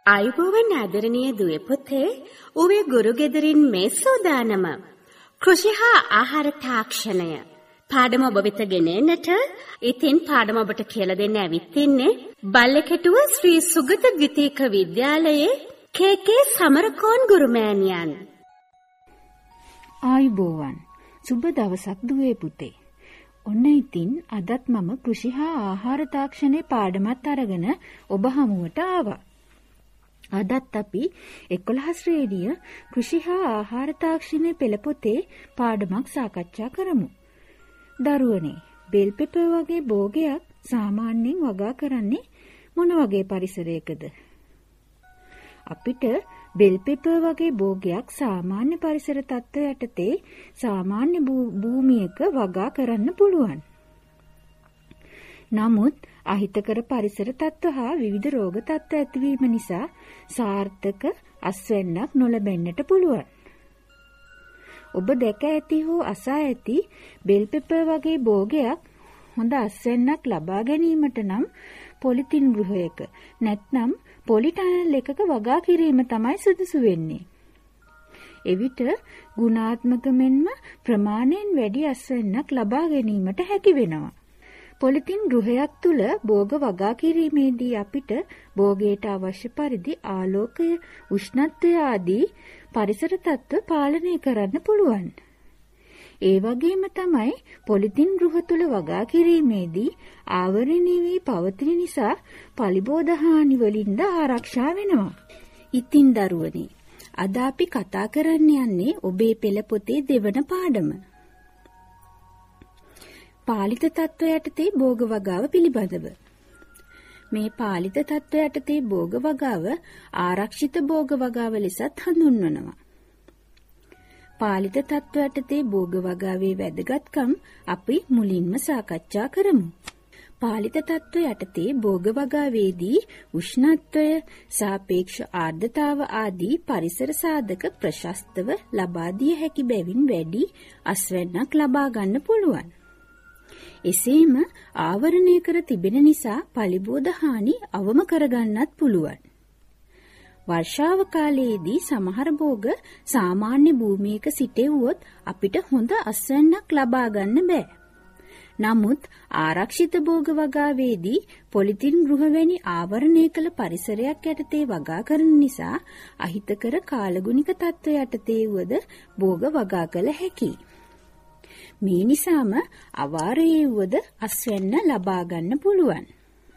අයිබෝවන් ආදරණීය දුවේ පුතේ, උවේ ගුරු ගෙදරින් මේ සෝදානම කෘෂි හා ආහාර තාක්ෂණය පාඩම ඔබ වෙත ගෙනෙන්නට. ඉතින් පාඩම ඔබට කියලා දෙන්න ඇවිත් ඉන්නේ බල්ලකැටුව ශ්‍රී සුගත ද්විතීක විද්‍යාලයේ කේ.කේ. සමරකෝන් ගුරුමෑණියන්. ආයිබෝවන් සුබ දවසක් දුවේ පුතේ. ඔන්න ඉතින් අදත් මම කෘෂි හා ආහාර තාක්ෂණයේ පාඩමත් අරගෙන ඔබ හමුවට ආවා. අදත් අපි 11 ශ්‍රේණිය කෘෂි හා ආහාර තාක්ෂණයේ පෙළ පොතේ පාඩමක් සාකච්ඡා කරමු. දරුවනේ, බෙල් පෙපර් වගේ භෝගයක් සාමාන්‍යයෙන් වගා කරන්නේ මොන වගේ පරිසරයකද? අපිට බෙල් පෙපර් වගේ භෝගයක් සාමාන්‍ය පරිසර තත්ත්ව යටතේ සාමාන්‍ය භූමියක වගා කරන්න පුළුවන්. නමුත් අහිතකර පරිසර තත්ත්ව හා විවිධ රෝග තත්ත්ව ඇතිවීම නිසා සාර්ථක අස්වැන්නක් නොලැබෙන්නට පුළුවන්. ඔබ දැක ඇති හෝ අසා ඇති බෙල් පෙපර් වගේ භෝගයක් හොඳ අස්වැන්නක් ලබා ගැනීමට නම් පොලිතින් ගෘහයක නැත්නම් පොලි ටනල් එකක වගා කිරීම තමයි සුදුසු වෙන්නේ. එවිට ගුණාත්මක මෙන්ම ප්‍රමාණයෙන් වැඩි අස්වැන්නක් ලබා ගැනීමට හැකි වෙනවා. පොලිතින් ගෘහයක් තුල භෝග වගා කිරීමේදී අපිට භෝගයට අවශ්‍ය පරිදි ආලෝකය, උෂ්ණත්වය ආදී පරිසර තත්ත්ව පාලනය කරන්න පුළුවන්. ඒ වගේම තමයි පොලිතින් ගෘහ තුල වගා කිරීමේදී ආවරණය වී පවතින නිසා පලිබෝධ හානි වලින්ද ආරක්ෂා වෙනවා. ඉතින් දරුවනි, අද අපි කතා කරන්න යන්නේ ඔබේ පෙළ පොතේ දෙවන පාඩම. පාලිත තත්ත්ව යටතේ භෝග වගාව පිළිබඳව. මේ පාලිත තත්ත්ව යටතේ භෝග වගාව ආරක්ෂිත භෝග වගාව ලෙසත් හඳුන්වනවා. පාලිත තත්ත්ව යටතේ භෝග වගාවේ වැදගත්කම් අපි මුලින්ම සාකච්ඡා කරමු. පාලිත තත්ත්ව යටතේ භෝග වගාවේදී උෂ්ණත්වය, සාපේක්ෂ ආර්ද්‍රතාව ආදී පරිසර සාධක ප්‍රශස්තව ලබා දිය හැකි බැවින් වැඩි අස්වැන්නක් ලබා ගන්න පුළුවන්. එසේම ආවරණය කර තිබෙන නිසා පලිබෝධ හානි අවම කරගන්නත් පුළුවන්. වර්ෂාව කාලයේදී සමහර භෝග සාමාන්‍ය භූමියක සිටෙව්වොත් අපිට හොඳ අස්වැන්නක් ලබා ගන්න බෑ. නමුත් ආරක්ෂිත භෝග වගාවේදී පොලිතින් ගෘහ වැනි ආවරණය කළ පරිසරයක් යටතේ වගා කරන නිසා අහිතකර කාලගුණික තත්ත්ව යටතේ වුවද භෝග වගා කළ හැකියි. මේ නිසාම අවාරයේ වුවද අස්වැන්න ලබා ගන්න පුළුවන්.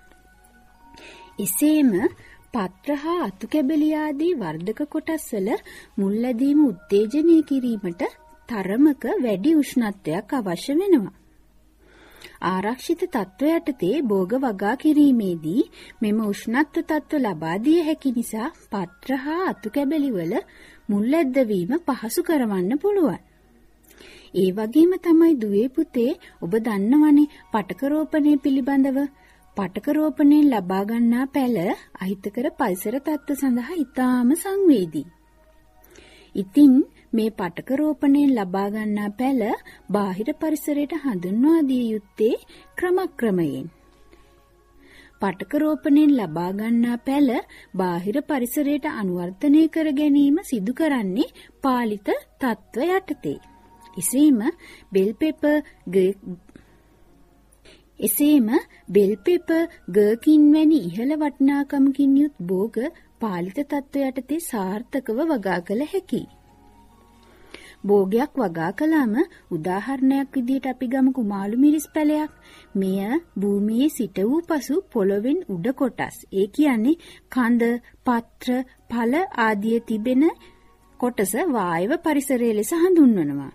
එසේම පත්‍ර හා අතු කැබලි ආදී වර්ධක කොටස් වල මුල් ලැබීම උත්තේජනය කිරීමට තරමක වැඩි උෂ්ණත්වයක් අවශ්‍ය වෙනවා. ආරක්ෂිත තත්ත්ව යටතේ භෝග වගා කිරීමේදී මෙම උෂ්ණත්ව තත්ත්ව ලබා දිය හැකි නිසා පත්‍ර හා අතු කැබලි වල මුල් ලැබීම පහසු කරවන්න පුළුවන්. ඒ වගේම තමයි දුවේ පුතේ, ඔබ දන්නවනේ පටක රෝපණය පිළිබඳව. පටක රෝපණයෙන් ලබා ගන්නා පැල අහිතකර පරිසර තත්ත්ව සඳහා ඉතාම සංවේදී. ඉතින් මේ පටක රෝපණයෙන් ලබා ගන්නා පැල බාහිර පරිසරයට හඳුන්වා දිය යුත්තේ ක්‍රමක්‍රමයෙන්. පටක රෝපණයෙන් ලබා ගන්නා පැල බාහිර පරිසරයට අනුවර්තනය කර ගැනීම සිදු කරන්නේ පාලිත තත්ත්ව යටතේ. එසේම බෙල් පෙපර්, ගර්කින් වැනි ඉහළ වටිනාකමකින් යුත් භෝග පාලිත තත්ත්ව යටතේ සාර්ථකව වගා කළ හැකියි. භෝගයක් වගා කළාම උදාහරණයක් විදිහට අපි ගමුකු මාළු මිරිස් පැලයක්. මෙය භූමියේ සිට වූ පසු පොළොවෙන් උඩ කොටස්, ඒ කියන්නේ කඳ, පත්‍ර, ඵල ආදී තිබෙන කොටස වායව පරිසරය ලෙස හඳුන්වනවා.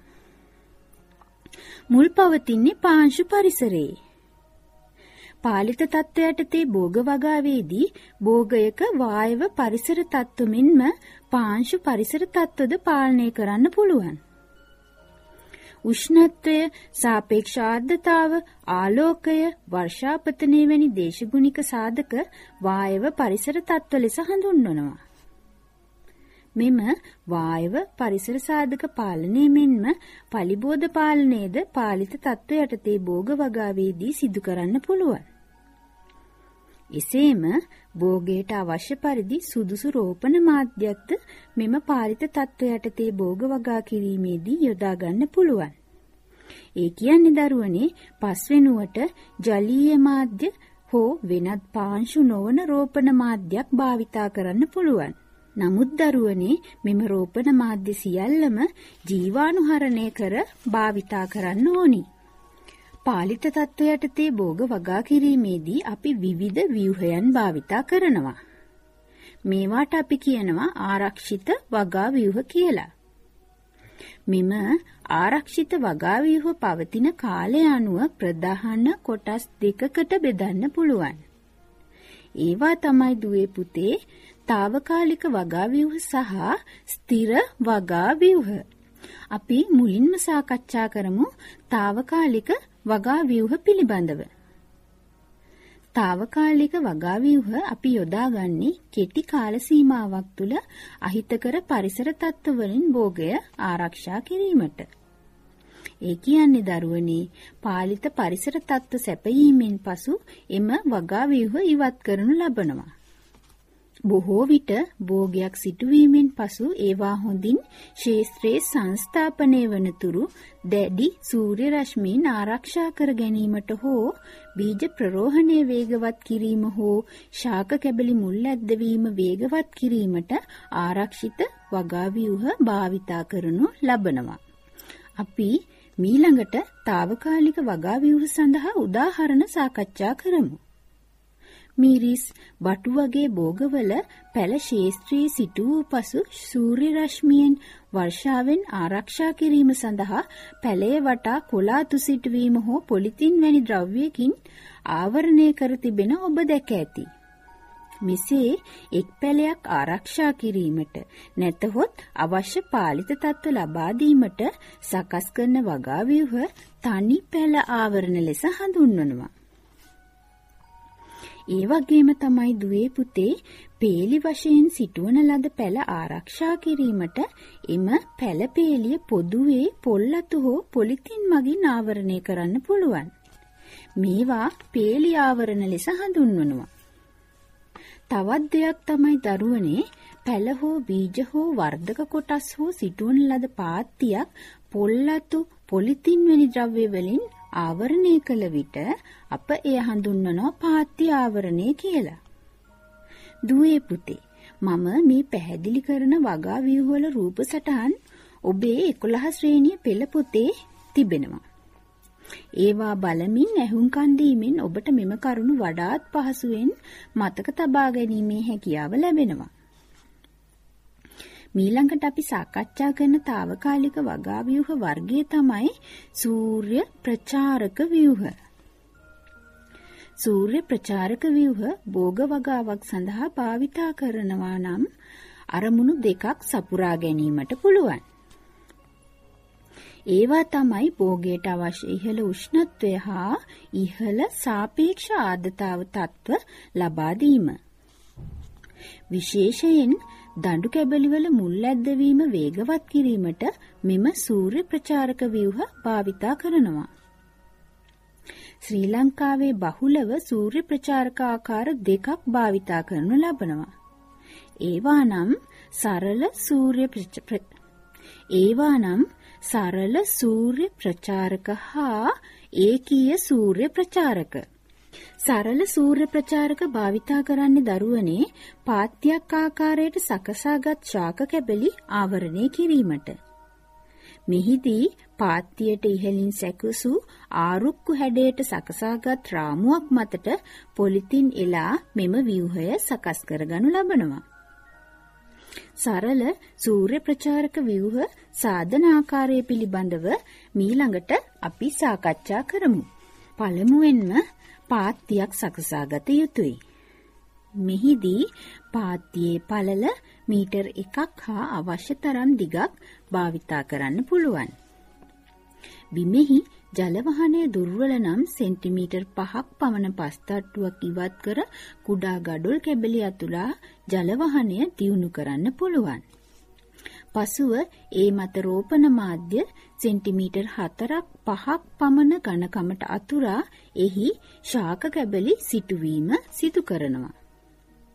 මුල් පවතින්නේ පාංශු පරිසරයේ. පාලිත තත්ත්ව යටතේ භෝග වගාවේදී භෝගයක වායව පරිසර තත්ත්ව මෙන්ම පාංශු පරිසර තත්ත්වද පාලනය කරන්න පුළුවන්. උෂ්ණත්වය, සාපේක්ෂ ආර්ද්‍රතාව, ආලෝකය, වර්ෂාපතනය වැනි දේශගුණික සාධක වායව පරිසර තත්ත්ව ලෙස හඳුන්වනවා. මෙම වායව පරිසර සාධක පාලනය මෙන්ම පලිබෝධ පාලනයද පාලිත තත්ත්ව යටතේ භෝග වගාවේදී සිදු කරන්න පුළුවන්. එසේම භෝගයට අවශ්‍ය පරිදි සුදුසු රෝපණ මාධ්‍යයක්ද මෙම පාලිත තත්ත්වය යටතේ භෝග වගා කිරීමේදී යොදා ගන්න පුළුවන්. ඒ කියන්නේ දරුවනේ පස් වෙනුවට ජලීය මාධ්‍ය හෝ වෙනත් පාංශු නොවන රෝපණ මාධ්‍යයක් භාවිතා කරන්න පුළුවන්. නමුත් දරුවනේ මෙම රෝපණ මාධ්‍ය සියල්ලම ජීවාණුහරණය කර භාවිතා කරන්න ඕනි. පාලිත තත්ත්වය යටතේ භෝග වගා කිරීමේදී අපි විවිධ ව්‍යුහයන් භාවිතා කරනවා. මේවාට අපි කියනවා ආරක්ෂිත වගා ව්‍යුහ කියලා. මෙම ආරක්ෂිත වගා ව්‍යුහ පවතින කාලය අනුව ප්‍රධාන කොටස් දෙකකට බෙදන්න පුළුවන්. ඒවා තමයි දුවේ පුතේ తాවකාලික වගා ව්‍යුහ සහ ස්ථිර වගා ව්‍යුහ. අපි මුලින්ම සාකච්ඡා කරමු తాවකාලික වගා ව්‍යුහ පිළිබඳව. తాවකාලික වගා ව්‍යුහ අපි යොදාගන්නේ කෙටි කාල සීමාවක් තුළ අහිතකර පරිසර තත්ත්ව වලින් භෝගය ආරක්ෂා කිරීමට. ඒ කියන්නේ දරුවනේ පාලිත පරිසර තත්ත්ව සැපයීමෙන් පසු එම වගා ව්‍යුහ ඉවත් කරනු ලබනවා. බොහෝ විට භෝගයක් සිටුවීමෙන් පසු ඒවා හොඳින් ශේස්ත්‍රයේ සංස්ථාපනය වනතුරු දැඩි සූර්ය රශ්මීන් ආරක්ෂා කර ගැනීමට හෝ බීජ ප්‍රරෝහණය වේගවත් කිරීම හෝ ශාක කැබලි මුල් ඇද්දවීම වේගවත් කිරීමට ආරක්ෂිත වගා ව්‍යුහ භාවිතා කරනු ලබනවා. අපි මීළඟට తాවකාලික වගා ව්‍යුහ සඳහා උදාහරණ සාකච්ඡා කරමු. මිරිස් බටු වගේ භෝගවල පැල ශේස්ත්‍රයේ සිටු වූ පසු සූර්ය රශ්මියෙන් වර්ෂාවෙන් ආරක්ෂා කිරීම සඳහා පැලේ වටා කොළාතු සිටුවීම හෝ පොලිතින් වැනි ද්‍රව්‍යකින් ආවරණය කර තිබෙන ඔබ දැක ඇති. මෙසේ එක් පැලයක් ආරක්ෂා කිරීමට නැතහොත් අවශ්‍ය පාලිත තත්ත්ව ලබා දීමට සකස් කරන වගා ව්‍යුහ තනි පැල ආවරණ ලෙස හඳුන්වනවා. ඒ වගේම තමයි දුවේ පුතේ පේලි වශයෙන් සිටවන ලද පැල ආරක්ෂා කිරීමට එම පැල පේලිය පොදුවේ පොල්ලතු හෝ පොලිතින් මගින් ආවරණය කරන්න පුළුවන්. මේවා පේලි ආවරණ ලෙස හඳුන්වනවා. තවත් දෙයක් තමයි දරුවනේ පැල හෝ බීජ හෝ වර්ධක කොටස් හෝ සිටවන ලද පාත්තියක් පොල්ලතු පොලිතින් වැනි ද්‍රව්‍ය වලින් ආවරණය කළ විට අප එය හඳුන්වනවා පාත්‍ය ආවරණය කියලා. දුවේ පුතේ මම මේ පැහැදිලි කරන වගා ව්‍යුහවල රූප සටහන් ඔබේ 11 ශ්‍රේණිය පෙළ පොතේ තිබෙනවා. ඒවා බලමින් ඇහුම්කන් දීමෙන් ඔබට මෙම කරුණු වඩාත් පහසුවෙන් මතක තබා ගැනීමේ හැකියාව ලැබෙනවා. මීළඟට අපි සාකච්ඡා කරන తాවකාලික වගා ව්‍යුහ වර්ගය තමයි සූර්ය ප්‍රචාරක ව්‍යුහ. සූර්ය ප්‍රචාරක ව්‍යුහ භෝග වගාවක් සඳහා භාවිතා කරනවා නම් අරමුණු දෙකක් සපුරා ගැනීමට පුළුවන්. ඒවා තමයි භෝගයට අවශ්‍ය ඉහළ උෂ්ණත්වය හා ඉහළ සාපේක්ෂ ආර්ද්‍රතාව තත්ත්ව ලබා දීම. විශේෂයෙන් දඬු කැබලිවල මුල් ඇද්දවීම වේගවත් කිරීමට මෙම සූර්ය ප්‍රචාරක ව්‍යුහ භාවිතා කරනවා. ශ්‍රී ලංකාවේ බහුලව සූර්ය ප්‍රචාරක ආකාර දෙකක් භාවිතා කරනු ලබනවා. ඒවා නම් සරල සූර්ය ප්‍රචාරක හා ඒකීය සූර්ය ප්‍රචාරක. සරල සූර්ය ප්‍රචාරක භාවිතා කරන්නේ දරුවනේ පාත්‍යක් ආකාරයට සකසාගත් ශාක කැබලි ආවරණය කිරීමට. මෙහිදී පාත්‍යයට ඉහළින් සැකසූ ආරුක්කු හැඩයට සකසාගත් රාමුවක් මතට පොලිතින් එලා මෙම ව්‍යුහය සකස් කරගනු ලබනවා. සරල සූර්ය ප්‍රචාරක ව්‍යුහ සාධන ආකාරය පිළිබඳව මීළඟට අපි සාකච්ඡා කරමු. පළමුවෙන්ම පාත්‍යයක් සකසාගත යුතුයි. මෙහිදී පාත්‍යයේ පළල මීටර් 1ක් හා අවශ්‍ය තරම් දිගක් භාවිතා කරන්න පුළුවන්. බිමෙහි ජල වහනය දුර්වල නම් සෙන්ටිමීටර් 5ක් පමණ පස් තට්ටුවක් ඉවත් කර කුඩා ගඩොල් කැබලි අතුලා ජල වහනය දියුණු කරන්න පුළුවන්. පසුව ඒ මත රෝපණ මාධ්‍ය සෙන්ටිමීටර් 4ක් 5ක් පමණ ඝනකමට අතුරා එහි ශාක කැබලි සිටුවීම සිදු කරනවා.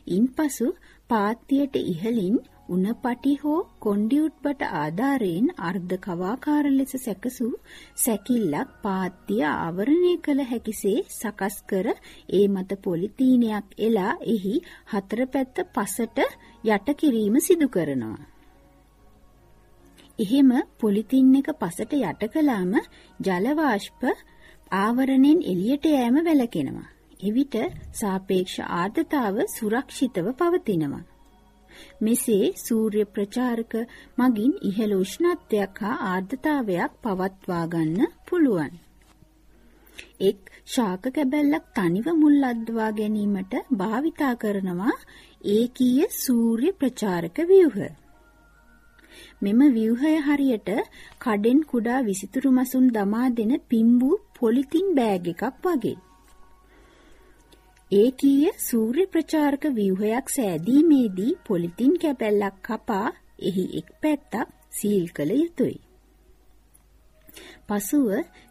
ඉන්පසු පාත්තියට ඉහළින් උණපටි හෝ කොණ්ඩිඋට්බට ආධාරයෙන් අර්ධ කවාකාර ලෙස සැකසූ සැකිල්ලක් පාත්තිය ආවරණය කළ හැකිසේ සකස් කර ඒ මත පොලිතීනයක් එලා එහි හතර පැත්ත පසට යට කිරීම සිදු කරනවා. එහෙම පොලිතීන් එක පසට යට කළාම ජල වාෂ්ප ආවරණයෙන් එළියට යෑම වැළකෙනවා. එවිට සාපේක්ෂ ආර්ද්‍රතාව සුරක්ෂිතව පවතිනවා. මෙසේ සූර්ය ප්‍රචාරක මගින් ඉහළ උෂ්ණත්වයක් හා ආර්ද්‍රතාවයක් පවත්වා ගන්න පුළුවන්. එක් ශාක කැබැල්ලක් තනිව මුල් අද්දවා ගැනීමට භාවිතා කරනවා ඒකීය සූර්ය ප්‍රචාරක ව්‍යුහ. මෙම ව්‍යුහය හරියට කඩෙන් කුඩා විසිතුරු මසුන් දමා දෙන පිම්බූ පොලිතින් බෑග් එකක් වගේ. ඒකීය සූර්ය ප්‍රචාරක ව්‍යුහයක් සෑදීමේදී පොලිතින් කැබැල්ලක් කපා එහි එක් පැත්තක් සීල් කළ යුතුය. පසුව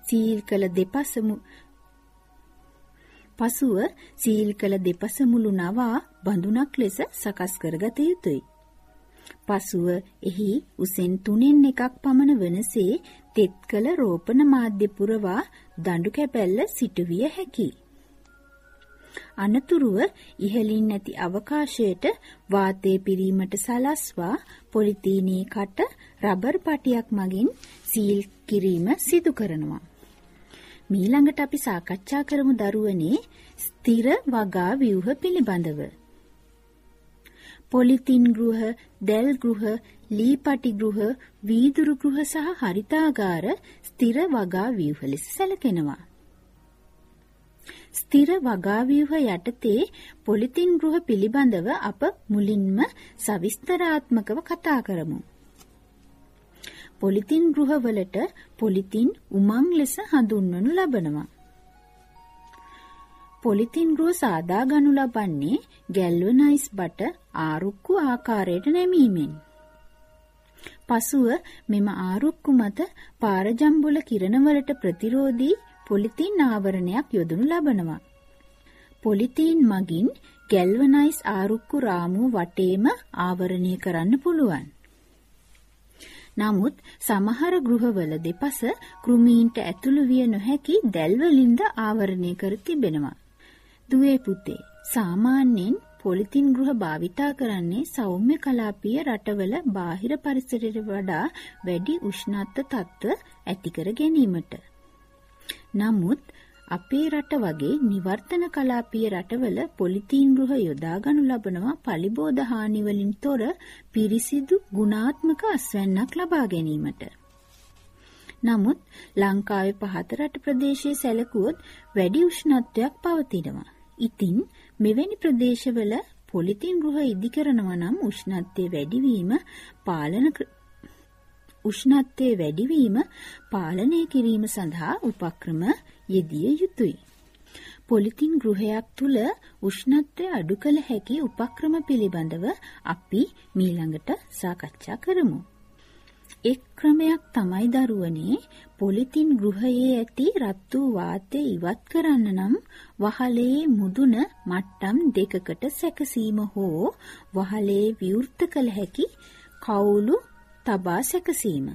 සීල් කළ දෙපස මුළු නවා බඳුනක් ලෙස සකස් කරගත යුතුය. පසුව එහි උසෙන් 3/1 පමණ වනසේ තෙත් කළ රෝපණ මාධ්‍ය පුරවා දඬු කැබැල්ල සිටුවිය හැකියි. අනතුරුව ඉහළින් නැති අවකාශයට වාතය පිරීමට සලස්වා පොලිතීනී කට රබර් පටියක් මගින් සීල් කිරීම සිදු කරනවා. මීළඟට අපි සාකච්ඡා කරමු දරුවනේ ස්ථිර වගා ව්‍යුහ පිළිබඳව. පොලිතින් ගෘහ, දැල් ගෘහ, ලී පටි ගෘහ, වීදුරු ගෘහ සහ හරිතාගාර ස්ථිර වගා ව්‍යුහ ලෙස සැලකෙනවා. ස්ථිර වගා ව්‍යුහ යටතේ පොලිතින් ගෘහ පිළිබඳව අප මුලින්ම සවිස්තරාත්මකව කතා කරමු. පොලිතින් ගෘහවලට පොලිතින් උමං ලෙස හඳුන්වනු ලබනවා. පොලිතින් ගෘහ සාදා ගනු ලබන්නේ ගැල්වනයිස් බට ආරුක්කු ආකාරයට නැමීමෙන්. පසුව මෙම ආරුක්කු මත පාරජම්බුල කිරණවලට ප්‍රතිරෝධී පොලිතින් ආවරණයක් යොදනු ලබනවා. පොලිතින් මගින් ගැල්වනයිස් ආරුක්කු රාමුව වටේම ආවරණය කරන්න පුළුවන්. නමුත් සමහර ගෘහවල දෙපස කෘමීන්ට ඇතුළු විය නොහැකි දැල්වලින්ද ආවරණය කර තිබෙනවා. දුවේ පුතේ, සාමාන්‍යයෙන් පොලිතින් ගෘහ භාවිතා කරන්නේ සෞම්‍ය කලාපීය රටවල බාහිර පරිසරයට වඩා වැඩි උෂ්ණත්ව තත්ත්ව ඇති කර ගැනීමට. නමුත් අපේ රට වගේ නිවර්තන කලාපීය රටවල පොලිතීන් ගෘහ යොදා ගනු ලබනවා පලිබෝධ හානි වලින් තොර පිරිසිදු ගුණාත්මක අස්වැන්නක් ලබා ගැනීමට. නමුත් ලංකාවේ පහත රට ප්‍රදේශයේ සැලකුවොත් වැඩි උෂ්ණත්වයක් පවතිනවා. ඉතින් මෙවැනි ප්‍රදේශවල පොලිතීන් ගෘහ ඉදි කරනවා නම් උෂ්ණත්වයේ වැඩිවීම පාලනය කිරීම සඳහා උපක්‍රම යෙදිය යුතුය. පොලිතින් ගෘහයක් තුල උෂ්ණත්වය අඩු කළ හැකි උපක්‍රම පිළිබඳව අපි මීළඟට සාකච්ඡා කරමු. එක් ක්‍රමයක් තමයි දරුවනේ පොලිතින් ගෘහයේ ඇති රත් වූ වාතය ඉවත් කරන්න නම් වහලේ මුදුන මට්ටම් 2කට සැකසීම හෝ වහලේ විවෘත කළ හැකි කවුළු තබා සැකසීම.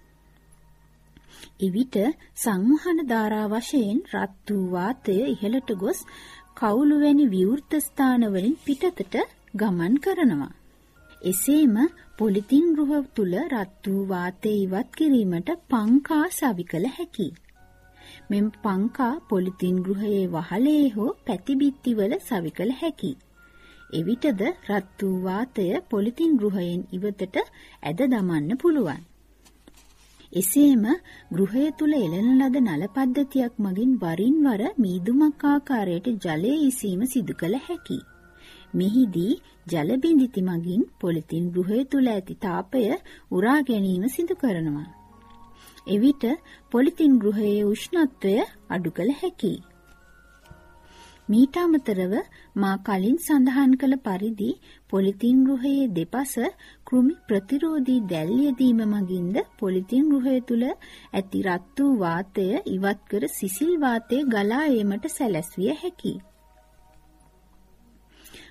එවිට සංවහන ධාරා වශයෙන් රත් වූ වාතය ඉහළට ගොස් කවුළු වැනි විවෘත ස්ථානවලින් පිටතට ගමන් කරනවා. එසේම පොලිතින් ගෘහ තුල රත් වූ වාතය ඉවත් කිරීමට පංකා සවි කළ හැකියි. මෙම පංකා පොලිතින් ගෘහයේ වහලේ හෝ පැතිබිත්තිවල සවි කළ හැකියි. එවිටද රත් වූ වාතය පොලිතින් ගෘහයෙන් ඉවතට ඇද දමන්න පුළුවන්. එසේම ගෘහය තුල එළන ලද නල පද්ධතියක් මගින් වරින් වර මීදුමක් ආකාරයට ජලය ඉසීම සිදු කළ හැකියි. මෙහිදී ජල බිඳිති මගින් පොලිතින් ගෘහය තුල ඇති තාපය උරා ගැනීම සිදු කරනවා. එවිට පොලිතින් ගෘහයේ උෂ්ණත්වය අඩු කළ හැකියි. මීට අමතරව මා කලින් සඳහන් කළ පරිදි පොලිතින් ගෘහයේ දෙපස කෘමි ප්‍රතිරෝධී දැල් යෙදීම මගින්ද පොලිතින් ගෘහය තුල ඇති රත් වූ වාතය ඉවත් කර සිසිල් වාතය ගලා ඒමට සැලැස්විය හැකියි.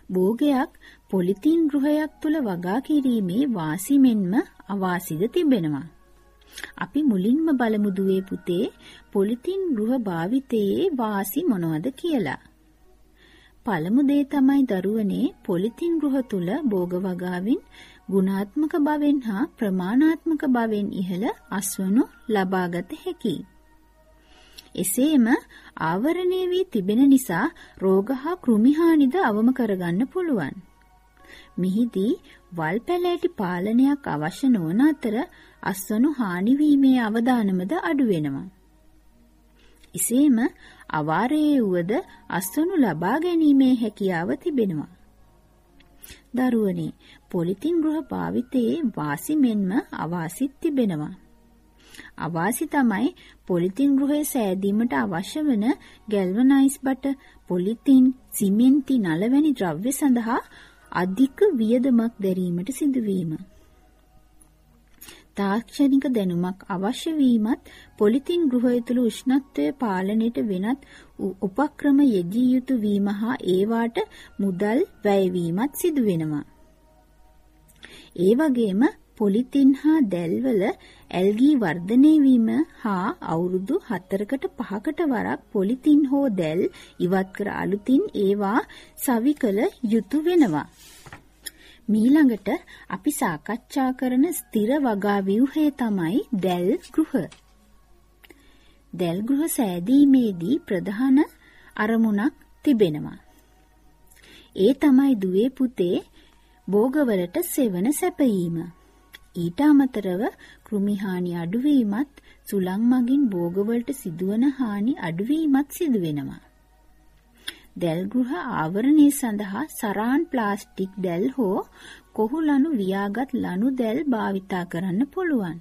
භෝගයක් පොලිතින් ගෘහයක් තුල වගා කිරීමේ වාසි මෙන්ම අවාසිද තිබෙනවා. අපි මුලින්ම බලමු දුවේ පුතේ පොලිතින් ගෘහ භාවිතයේ වාසි මොනවද කියලා. පළමු දේ තමයි දරුවනේ පොලිතින් ගෘහ තුල භෝග වගාවෙන් ගුණාත්මක බවෙන් හා ප්‍රමාණාත්මක බවෙන් ඉහළ අස්වනු ලබාගත හැකියි. එසේම ආවරණය වී තිබෙන නිසා රෝග හා කෘමි හානිද අවම කරගන්න පුළුවන්. මෙහිදී වල් පැලෑටි පාලනයක් අවශ්‍ය නොවන අතර අස්වනු හානි වීමේ අවදානමද අඩු වෙනවා. එසේම අවාරයේ වුවද අස්වනු ලබා ගැනීමේ හැකියාව තිබෙනවා. දරුවනේ පොලිතින් ගෘහ භාවිතයේ වාසි මෙන්ම අවාසිත් තිබෙනවා. අවාසි තමයි පොලිතින් ගෘහය සෑදීමට අවශ්‍ය වන ගැල්වනයිස් බට, පොලිතින්, සිමෙන්ති නල වැනි ද්‍රව්‍ය සඳහා අධික වියදමක් දැරීමට සිදුවීම. තාක්ෂණික දැනුමක් අවශ්‍ය වීමත් පොලිතින් ගෘහය තුළ උෂ්ණත්වය පාලනයට වෙනත් උපක්‍රම යෙදිය යුතු වීම හා ඒවාට මුදල් වැයවීමත් සිදු වෙනවා. ඒ වගේම පොලිතින් හා දැල්වල ඇල්ගී වර්ධනය වීම හා අවුරුදු 4කට 5කට වරක් පොලිතින් හෝ දැල් ඉවත් කර අලුතින් ඒවා සවිකල යුතු වෙනවා. මීළඟට අපි සාකච්ඡා කරන ස්ථිර වගා ව්‍යුහය තමයි දැල් ගෘහ. දැල් ගෘහ සෑදීමේදී ප්‍රධාන අරමුණක් තිබෙනවා. ඒ තමයි දුවේ පුතේ භෝගවලට සෙවන සැපයීම. ඊට අමතරව කෘමි හානි අඩුවීමත් සුළං මගින් භෝගවලට සිදුවන හානි අඩුවීමත් සිදු වෙනවා. දැල් ගෘහ ආවරණය සඳහා සරාන් ප්ලාස්ටික් දැල් හෝ කොහු ලණු ලියාගත් ලණු දැල් භාවිතා කරන්න පුළුවන්.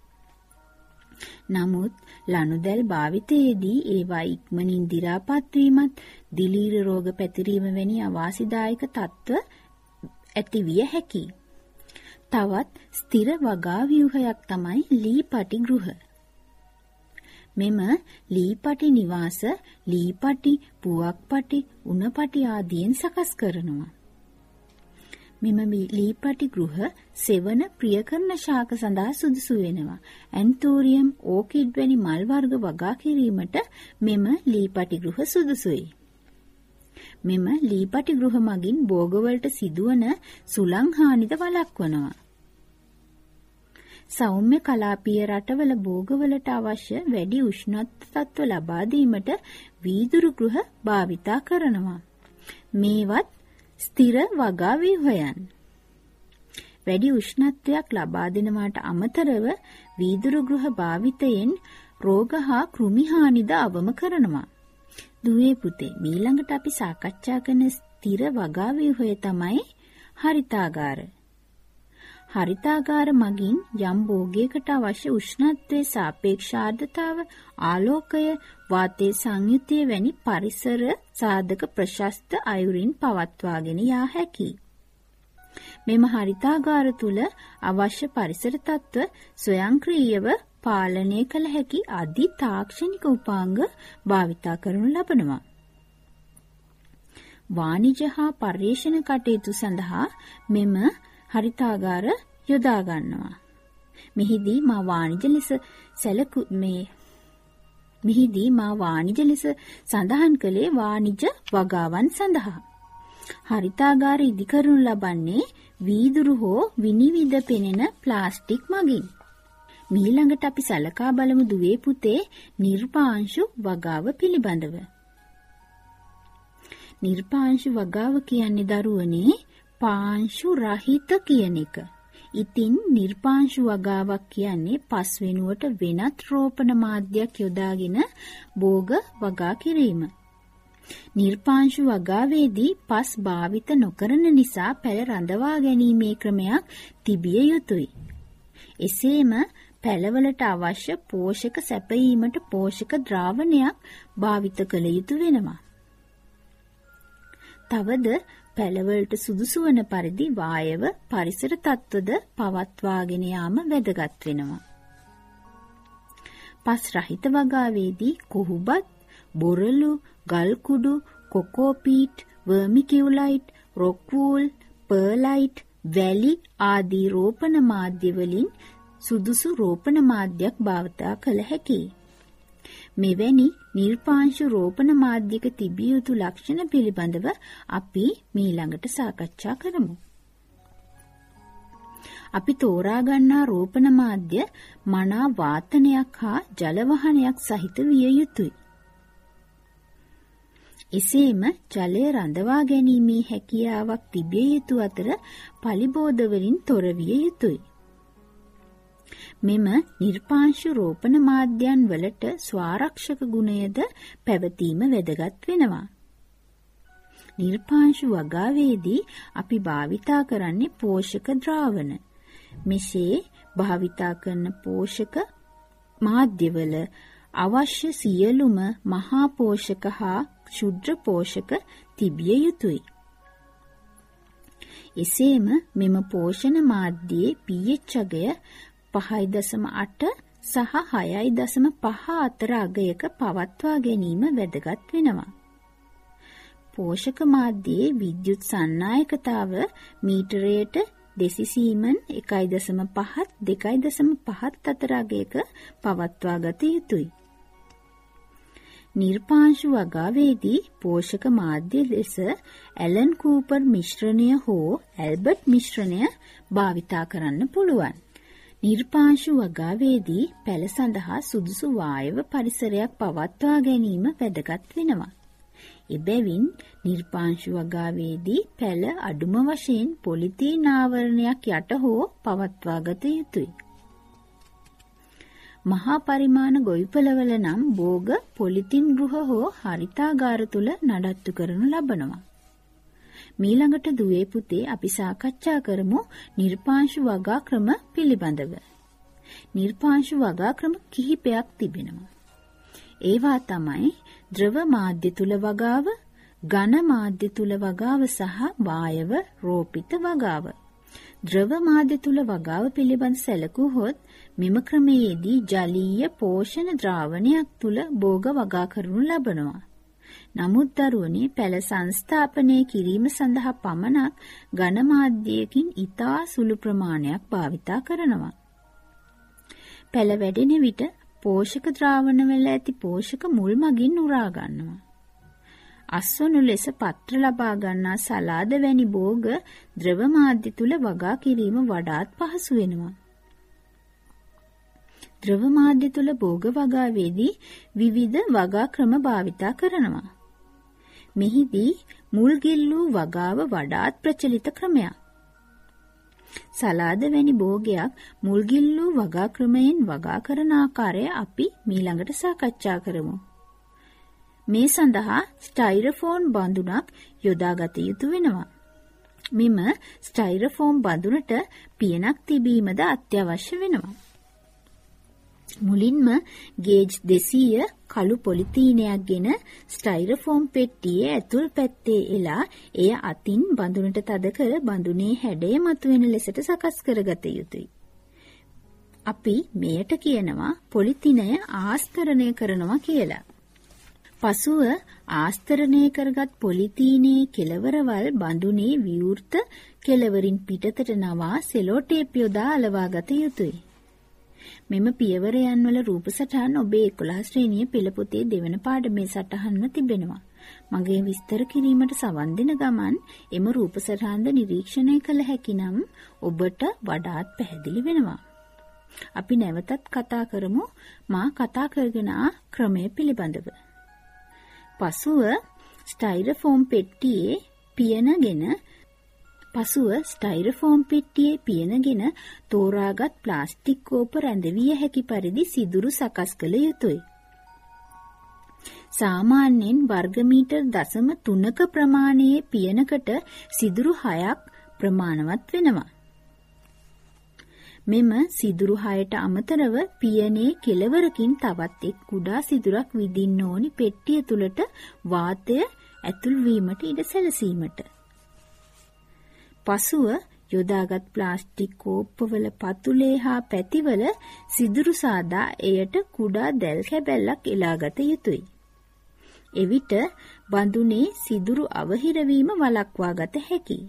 නමුත් ලණු දැල් භාවිතයේදී ඒවා ඉක්මනින් දි รา පත් වීමත්, දිලීර රෝග පැතිරීම වැනි අවාසිදායක තත්ත්ව ඇති විය හැකියි. තවත් ස්ථිර වගා ව්‍යුහයක් තමයි ලීපටි ගෘහ. මෙම ලීපටි නිවාස ලීපටි, පුවක්පටි, උණපටි ආදීන් සකස් කරනවා. මෙම ලීපටි ගෘහ සෙවන ප්‍රියකරන ශාක සඳහා සුදුසු වෙනවා. ඇන්තෝරියම්, ඕකිඩ් වැනි මල් වර්ග වගා කිරීමට මෙම ලීපටි ගෘහ සුදුසුයි. මෙම ලීපටි ගෘහ මගින් භෝගවලට සිදුවන සුළං හානිද වළක්වනවා. සෞම්‍ය කලාපීය රටවල භෝගවලට අවශ්‍ය වැඩි උෂ්ණත්ව තත්ත්ව ලබා දීමට වීදුරු ගෘහ භාවිතා කරනවා. මේවත් ස්ථිර වගා ව්‍යුහයන්. වැඩි උෂ්ණත්වයක් ලබා දෙනවාට අමතරව වීදුරු ගෘහ භාවිතයෙන් රෝග හා කෘමි හානිද අවම කරනවා. දුවේ පුතේ ඊළඟට අපි සාකච්ඡා කරන ස්ථිර වගා ව්‍යුහය තමයි හරිතාගාර. හරිතාගාර මගින් යම් භෝගයකට අවශ්‍ය උෂ්ණත්වයේ සාපේක්ෂ ආර්ද්‍රතාව, ආලෝකය, වාතයේ සංයුතිය වැනි පරිසර සාධක ප්‍රශස්ත අයුරින් පවත්වාගෙන යා හැකියි. මෙම හරිතාගාර තුල අවශ්‍ය පරිසර තත්ත්ව ස්වයංක්‍රීයව පාලනය කළ හැකි අධි තාක්ෂණික උපාංග භාවිතා කරනු ලබනවා. වාණිජ හා පර්යේෂණ කටයුතු සඳහා මෙම හරිතාගාර යොදා ගන්නවා. මෙහිදී මා වාණිජ ලෙස සඳහන් කළේ වාණිජ වගාවන් සඳහා. හරිතාගාර ඉදිකරනු ලබන්නේ වීදුරු හෝ විනිවිද පෙනෙන ප්ලාස්ටික් මගින්. ඊළඟට අපි සලකා බලමු දුවේ පුතේ නිර්පාංශු වගාව පිළිබඳව. නිර්පාංශු වගාව කියන්නේ දරුවනේ පාංශු රහිත කියන එක. ඉතින් නිර්පාංශු වගාවක් කියන්නේ පස් වෙනුවට වෙනත් රෝපණ මාධ්‍යයක් යොදාගෙන භෝග වගා කිරීම. නිර්පාංශු වගාවේදී පස් භාවිත නොකරන නිසා පැල රඳවා ගැනීමේ ක්‍රමයක් තිබිය යුතුයි. එසේම පැලවලට අවශ්‍ය පෝෂක සැපයීමට පෝෂක ද්‍රාවණයක් භාවිත කළ යුතු වෙනවා. තවද පැලවලට සුදුසු වන පරිදි වායව පරිසර තත්ත්වද පවත්වාගෙන යාම වැදගත් වෙනවා. පස් රහිත වගාවේදී කොහුබත්, බොරළු, ගල් කුඩු, කොකෝ පීට්, vermiculite, rockwool, perlite, වැලි ආදී රෝපණ මාධ්‍ය වලින් සුදුසු රෝපණ මාධ්‍යයක් භාවිතා කළ හැකියි. මෙවැනි නිර්පාංශු රෝපණ මාධ්‍යක තිබිය යුතු ලක්ෂණ පිළිබඳව අපි ඊළඟට සාකච්ඡා කරමු. අපි තෝරා ගන්නා රෝපණ මාධ්‍ය මනා වාතනයක් හා ජල වහනයක් සහිත විය යුතුය. එසේම ජලය රඳවා ගැනීමේ හැකියාවක් තිබිය යුතු අතර පලිබෝධ වලින් තොර විය යුතුය. මෙම නිර්පාංශු රෝපණ මාධ්‍යයන් වලට ස්වාරක්ෂක ගුණයද පැවතීම වැදගත් වෙනවා. නිර්පාංශු වගාවේදී අපි භාවිතා කරන්නේ පෝෂක ද්‍රාවණ. මෙසේ භාවිතා කරන පෝෂක මාධ්‍යවල අවශ්‍ය සියලුම මහා පෝෂක හා ක්ෂුද්‍ර පෝෂක තිබිය යුතුය. එසේම මෙම පෝෂණ මාධ්‍යයේ pH අගය 5.8 සහ 6.5 අතර අගයක පවත්වා ගැනීම වැදගත් වෙනවා. පෝෂක මාධ්‍යයේ විද්‍යුත් සන්නායකතාව මීටරයට ඩෙසිසීමන් 1.5 2.5 අතර අගයක පවත්වා ගත යුතුය. නිර්පාංශු වගාවේදී පෝෂක මාධ්‍ය ලෙස ඇලන් කූපර් මිශ්‍රණය හෝ ඇල්බර්ට් මිශ්‍රණය භාවිතා කරන්න පුළුවන්. නිර්පාංශු වගාවේදී පැල සඳහා සුදුසු වායව පරිසරයක් පවත්වා ගැනීම වැදගත් වෙනවා. එබැවින් නිර්පාංශු වගාවේදී පැල අඩුම වශයෙන් පොලිතීන් ආවරණයක් යට හෝ පවත්වා ගත යුතුය. මහා පරිමාණ ගොවිපළවල නම් භෝග පොලිතින් ගෘහ හෝ හරිතාගාර තුල නඩත්තු කරනු ලබනවා. මීළඟට දුවේ පුතේ අපි සාකච්ඡා කරමු නිර්පාංශු වගා ක්‍රම පිළිබඳව. නිර්පාංශු වගා ක්‍රම කිහිපයක් තිබෙනවා. ඒවා තමයි ද්‍රව මාධ්‍ය තුල වගාව, ඝන මාධ්‍ය තුල වගාව සහ වායව රෝපිත වගාව. ද්‍රව මාධ්‍ය තුල වගාව පිළිබඳ සැලකුවොත් මෙම ක්‍රමයේදී ජලීය පෝෂණ ද්‍රාවණයක් තුල භෝග වගා කරනු ලබනවා. නමුත් දරුවනේ පැල සංස්ථාපනය කිරීම සඳහා පමණක් ඝන මාධ්‍යයකින් ඉතා සුළු ප්‍රමාණයක් භාවිතා කරනවා. පැල වැඩෙන විට පෝෂක ද්‍රාවණ වල ඇති පෝෂක මුල් මගින් උරා ගන්නවා. අස්වනු ලෙස පත්‍ර ලබා ගන්නා සලාද වැනි භෝග ද්‍රව මාධ්‍ය තුල වගා කිරීම වඩාත් පහසු වෙනවා. ද්‍රව මාධ්‍ය තුල භෝග වගාවේදී විවිධ වගා ක්‍රම භාවිතා කරනවා. මෙහිදී මුල් ගිල්ලූ වගාව වඩාත් ප්‍රචලිත ක්‍රමයක්. සලාද වැනි භෝගයක් මුල් ගිල්ලූ වගා ක්‍රමයෙන් වගා කරන ආකාරය අපි ඊළඟට සාකච්ඡා කරමු. මේ සඳහා ස්ටයිරෆෝන් බඳුනක් යොදාගත යුතු වෙනවා. මෙම ස්ටයිරෆෝන් බඳුනට පියනක් තිබීමද අත්‍යවශ්‍ය වෙනවා. මුලින්ම ගේජ් 200 කළු පොලිතීනයක් ගෙන ස්ටයිරෆෝම් පෙට්ටියේ ඇතුල් පැත්තේ එලා එය අතින් බඳුනට තද කර බඳුනේ හැඩය මතුවෙන ලෙසට සකස් කරගත යුතුය. අපි මෙයට කියනවා පොලිතීනය ආස්තරණය කරනවා කියලා. පසුව ආස්තරණය කරගත් පොලිතීනයේ කෙළවරවල් බඳුනේ විවෘත කෙළවරින් පිටතට නවා සෙලෝ ටේප් යොදා අලවා ගත යුතුය. මෙම පියවරයන් වල රූප සටහන් ඔබේ 11 ශ්‍රේණිය පෙළ පොතේ දෙවන පාඩමේ සටහන්ව තිබෙනවා. මගේ විස්තර කිරීමට සවන් දෙන ගමන් එම රූප සටහන්ද නිරීක්ෂණය කළ හැකි නම් ඔබට වඩාත් පැහැදිලි වෙනවා. අපි නැවතත් කතා කරමු මා කතා කරගෙන ක්‍රමය පිළිබඳව. පසුව ස්ටයිරෆෝම් පෙට්ටියේ පියනගෙන තෝරාගත් ප්ලාස්ටික් කෝප රැඳවිය හැකි පරිදි සිදුරු සකස් කළ යුතුය. සාමාන්‍යයෙන් වර්ගමීටර් 0.3ක ප්‍රමාණයේ පියනකට සිදුරු 6ක් ප්‍රමාණවත් වෙනවා. මෙම සිදුරු 6ට අමතරව පියනේ කෙළවරකින් තවත් එක් කුඩා සිදුරක් විදින්න ඕනි පෙට්ටිය තුලට වාතය ඇතුල් වීමට ඉඩ සැලසීමට. පසුව යොදාගත් ප්ලාස්ටික් කෝප්පවල පතුලේ හා පැතිවල සිදුරු සාදා එයට කුඩා දැල් කැබැල්ලක් එලාගත යුතුය. එවිට බඳුනේ සිදුරු අවහිරවීම වළක්වා ගත හැකියි.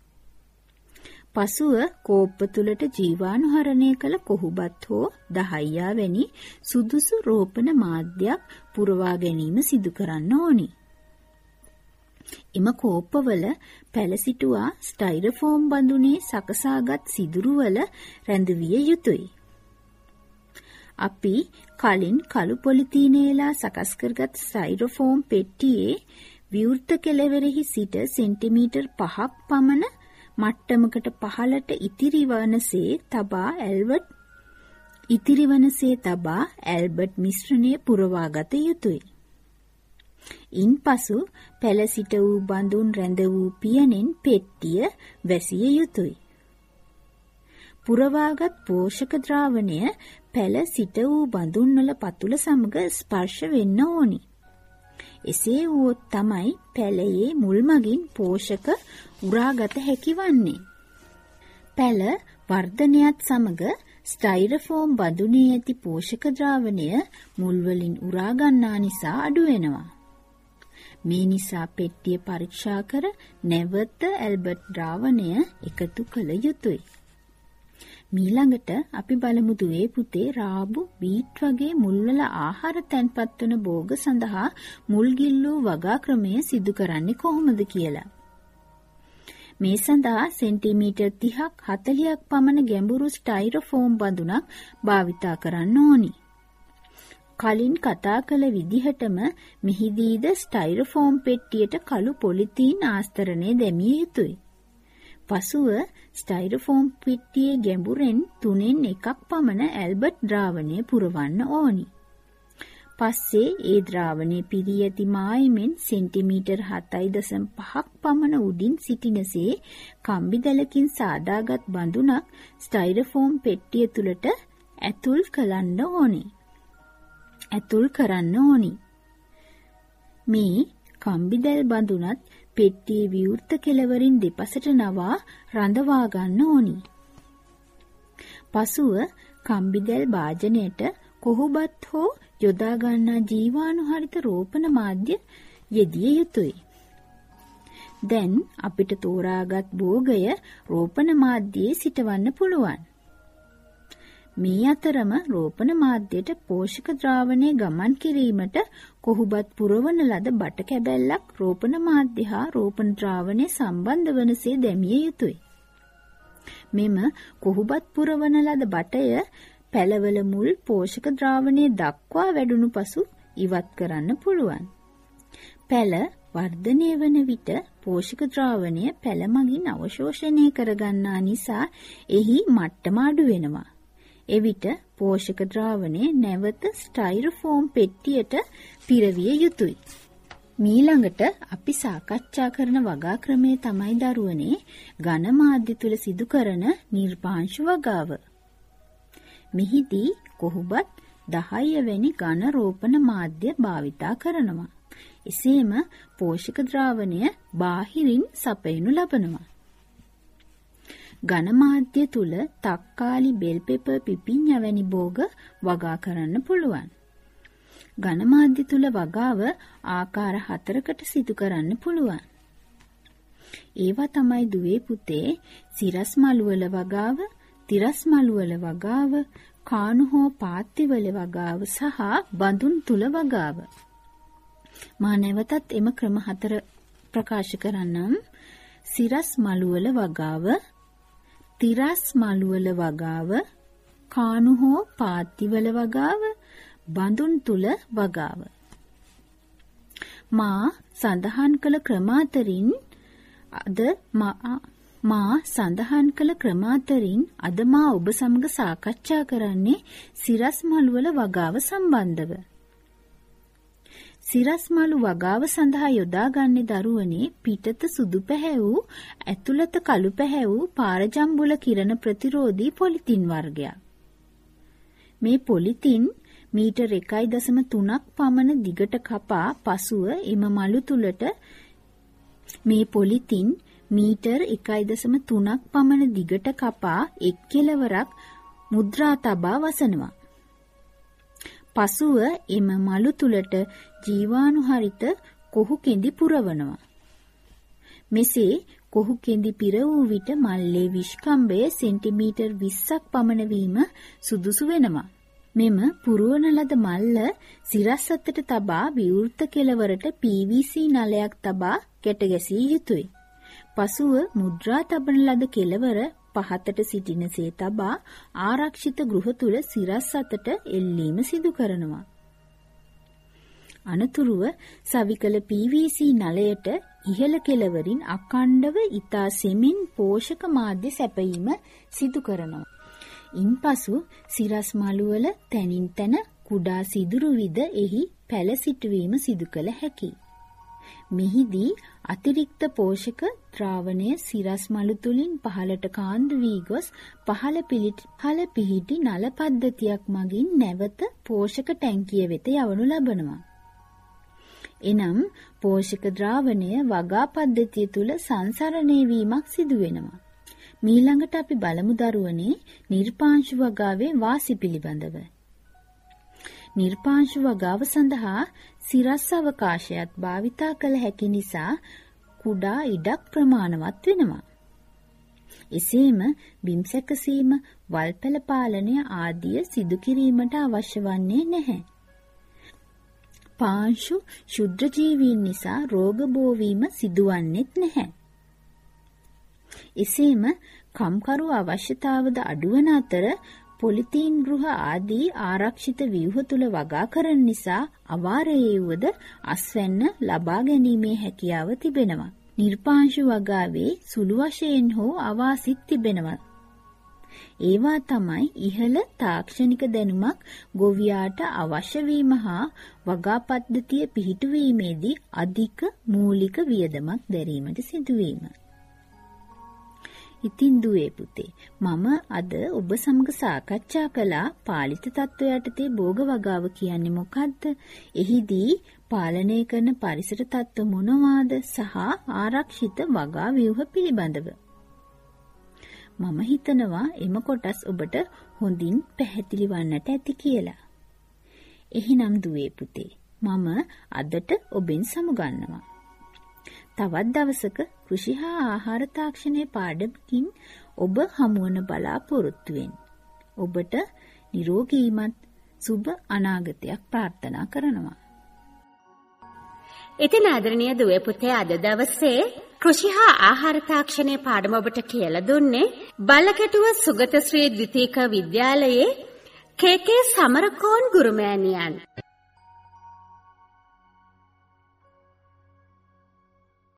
පසුව කෝප්ප තුලට ජීවාණුහරණය කළ කොහුබත් හෝ දහයියා වැනි සුදුසු රෝපණ මාධ්‍යයක් පුරවා ගැනීම සිදු කරන්න ඕනි. එම කෝප්පවල පැල සිටුවා ස්ටයිරෆෝම් බඳුනේ සකසාගත් සිදුරුවල රැඳවිය යුතුය. අපි කලින් කළු පොලිතීනේලා සකස් කරගත් ස්ටයිරෆෝම් පෙට්ටියේ විවෘත කෙළවරෙහි සිට සෙන්ටිමීටර් 5ක් පමණ මට්ටමකට පහළට ඉතිරිවනසේ තබා ඇල්බර්ට් මිශ්‍රණය පුරවාගත යුතුය. ඉන්පසු පැල සිට වූ බඳුන් රැඳ වූ පියනෙන් පෙට්ටිය වැසිය යුතුය. පුරවාගත් පෝෂක ද්‍රාවණය පැල සිට වූ බඳුන්වල පතුල සමග ස්පර්ශ වෙන්න ඕනි. එසේ වුවොත් තමයි පැලයේ මුල්මගින් පෝෂක උරාගත හැකි වන්නේ. පැල වර්ධනයත් සමග ස්ටයිරෆෝම් බඳුනේ ඇති පෝෂක ද්‍රාවණය මුල් වලින් උරා ගන්නා නිසා අඩු වෙනවා. මේ නිසා පෙට්ටිය පරීක්ෂා කර නැවත ඇල්බර්ට් ද්‍රාවණය එකතු කළ යුතුය. මීළඟට අපි බලමු දුවේ පුතේ රාබු බීට් වගේ මුල්වල ආහාර තැන්පත් වන භෝග සඳහා මුල් ගිල්ලූ වගා ක්‍රමය සිදු කරන්නේ කොහොමද කියලා. මේ සඳහා සෙන්ටිමීටර් 30ක් 40ක් පමණ ගැඹුරු ස්ටයිරෆෝම් බඳුනක් භාවිතා කරන්න ඕනි. කලින් කතා කළ විදිහටම මෙහිදීද ස්ටයිරෆෝම් පෙට්ටියට කළු පොලිතීන් ආස්තරණය දැමිය යුතුය. පසුව ස්ටයිරෆෝම් පෙට්ටියේ ගැඹුරෙන් 3/1ක් පමණ ඇල්බර්ට් ද්‍රාවණය පුරවන්න ඕනි. පස්සේ ඒ ද්‍රාවණය පිරී ඇති මායිමෙන් සෙන්ටිමීටර් 7.5ක් පමණ උඩින් සිටිනසේ කම්බිදැලකින් සාදාගත් බඳුනක් ස්ටයිරෆෝම් පෙට්ටිය තුලට ඇතුල් කරන්න ඕනි. මේ කම්බිදැල් බඳුනත් පෙට්ටියේ විවෘත කෙළවරින් දෙපසට නවා රඳවා ගන්න ඕනි. පසුව කම්බිදැල් භාජනයට කොහොබත් හෝ යොදා ගන්නා ජීවාණුහරිත රෝපණ මාධ්‍ය යෙදිය යුතුය. දැන් අපිට තෝරාගත් භෝගය රෝපණ මාධ්‍යයේ සිටවන්න පුළුවන්. මේ අතරම රෝපණ මාධ්‍යයට පෝෂක ද්‍රාවණය ගමන් කිරීමට කොහුබත් පුරවන ලද බට කැබැල්ලක් රෝපණ මාධ්‍ය හා රෝපණ ද්‍රාවණය සම්බන්ධ වනසේ දැමිය යුතුය. මෙම කොහුබත් පුරවන ලද බටය පැලවල මුල් පෝෂක ද්‍රාවණය දක්වා වැඩුණු පසු ඉවත් කරන්න පුළුවන්. පැල වර්ධනය වන විට පෝෂක ද්‍රාවණය පැල මගින් අවශෝෂණය කරගන්නා නිසා එහි මට්ටම අඩු වෙනවා. එවිට පෝෂක ද්‍රාවණය නැවත ස්ටයිරෆෝම් පෙට්ටියට පිරවිය යුතුය. මීළඟට අපි සාකච්ඡා කරන වගා ක්‍රමය තමයි දරුවනේ ඝන මාධ්‍ය තුල සිදු කරන නිර්පාංශ වගාව. මෙහිදී කොහොබත් 10 වැනි ඝන රෝපණ මාධ්‍ය භාවිතා කරනවා. එසේම පෝෂක ද්‍රාවණය බාහිරින් සපයනු ලබනවා. ඝන මාධ්‍ය තුල තක්කාලි, බෙල් පෙපර්, පිපිඤ්ඤා වැනි භෝග වගා කරන්න පුළුවන්. ඝන මාධ්‍ය තුල වගාව ආකාර 4කට සිදු කරන්න පුළුවන්. ඒවා තමයි දුවේ පුතේ සිරස් මළු වල වගාව, තිරස් මළු වල වගාව, කාණු හෝ පාත්ති වල වගාව සහ බඳුන් තුල වගාව. මා නැවතත් එම ක්‍රම 4 ප්‍රකාශ කරන්නම්. සිරස් මළු වල වගාව, තිරස් මළු වල වගාව, කාණු හෝ පාත්ති වල වගාව, බඳුන් තුල වගාව. මා සඳහන් කළ ක්‍රම අතරින් අද මා ඔබ සමග සාකච්ඡා කරන්නේ සිරස් මළු වල වගාව සම්බන්ධව. සිරස් මළු වගාව සඳහා යොදාගන්නේ දරුවනේ පිටත සුදු පැහැවූ ඇතුළත කළු පැහැවූ පාරජම්බුල කිරණ ප්‍රතිරෝධී පොලිතින් වර්ගයක්. මේ පොලිතින් මීටර් 1.3ක් පමණ දිගට කපා පසුව එම මළු තුලට මේ පොලිතින් මීටර් 1.3ක් පමණ දිගට කපා එක් කෙළවරක් මුද්‍රා තබා වසනවා. පසුව එම මලු තුලට ජීවාණුහරිත කොහු කෙඳි පුරවනවා. මෙසේ කොහු කෙඳි පිර වූ විට මල්ලේ විෂ්කම්භය සෙන්ටිමීටර් 20ක් පමණ වීම සුදුසු වෙනවා. මෙම පුරවන ලද මල්ල සිරස් අතට තබා විවෘත කෙළවරට PVC නලයක් තබා ගැට ගැසිය යුතුය. පසුව මුද්‍රා තබන ලද කෙළවර පහතට සිටිනසේ තබා ආරක්ෂිත ගෘහ තුල සිරස් අතට එල්ලීම සිදු කරනවා. අනතුරුව සවිකල PVC නලයට ඉහළ කෙළවරින් අඛණ්ඩව ඊතා සෙමින් පෝෂක මාධ්‍ය සැපයීම සිදු කරනවා. ඉන්පසු සිරස් මළුවල තනින් තන කුඩා සිදුරු විද එහි පැල සිටුවීම සිදු කළ හැකියි. මෙහිදී අතිරික්ත පෝෂක ද්‍රාවණය සිරස් මළු තුලින් පහළට කාන්දු වී ගොස් පහළ පිහිටි නල පද්ධතියක් මගින් නැවත පෝෂක ටැංකිය වෙත යවනු ලබනවා. එනම් පෝෂක ද්‍රාවණය වගා පද්ධතිය තුල සංසරණය වීමක් සිදු වෙනවා. මීළඟට අපි බලමු දරුවනේ නිර්පාංශු වගාවේ වාසි පිළිබඳව. නිර්පාංශු වගාව සඳහා සිරස් අවකාශයත් භාවිතා කළ හැකි නිසා කුඩා ඉඩක් ප්‍රමාණවත් වෙනවා. එසේම බිම් සැකසීම, වල්පැල පාලනය ආදිය සිදු කිරීමට අවශ්‍ය වන්නේ නැහැ. පාංශු ශුද්ධ ජීවීන් නිසා රෝග බෝවීම සිදුවන්නේත් නැහැ. එසේම කම්කරු අවශ්‍යතාවද අඩුවන අතර පොලිතීන් ගෘහ ආදී ආරක්ෂිත ව්‍යුහ තුල වගා කරන නිසා අවාරයේ වුවද අස්වැන්න ලබා ගැනීමේ හැකියාව තිබෙනවා. නිර්පාංශු වගාවේ සුළු වශයෙන් හෝ අවාසිත් තිබෙනවා. ඒවා තමයි ඉහළ තාක්ෂණික දැනුමක් ගොවියාට අවශ්‍ය වීම හා වගා පද්ධතිය පිහිටුවීමේදී අධික මූලික වියදමක් දැරීමට සිදුවීම. ඉතින් දුවේ පුතේ මම අද ඔබ සමග සාකච්ඡා කළා පාලිත තත්ත්වය යටතේ භෝග වගාව කියන්නේ මොකක්ද? එහිදී පාලනය කරන පරිසර තත්ත්ව මොනවාද සහ ආරක්ෂිත වගා ව්‍යුහ පිළිබඳව. මම හිතනවා එම කොටස් ඔබට හොඳින් පැහැදිලි වන්නට ඇති කියලා. එහෙනම් දුවේ පුතේ මම අදට ඔබෙන් සමුගන්නවා. තවත් දවසක කෘෂි හා ආහාර තාක්ෂණයේ පාඩමකින් ඔබ හමුවන බලාපොරොත්තු වෙන්න. ඔබට නිරෝගීමත් සුබ අනාගතයක් ප්‍රාර්ථනා කරනවා. ඉතින් ආදරණීය දුවේ පුතේ අද දවසේ කෘෂි හා ආහාර තාක්ෂණයේ පාඩම ඔබට කියලා දුන්නේ බල්ලකැටුව සුගත ශ්‍රී ද්විතීක විද්‍යාලයේ KK සමරකෝන් ගුරුමෑණියන්.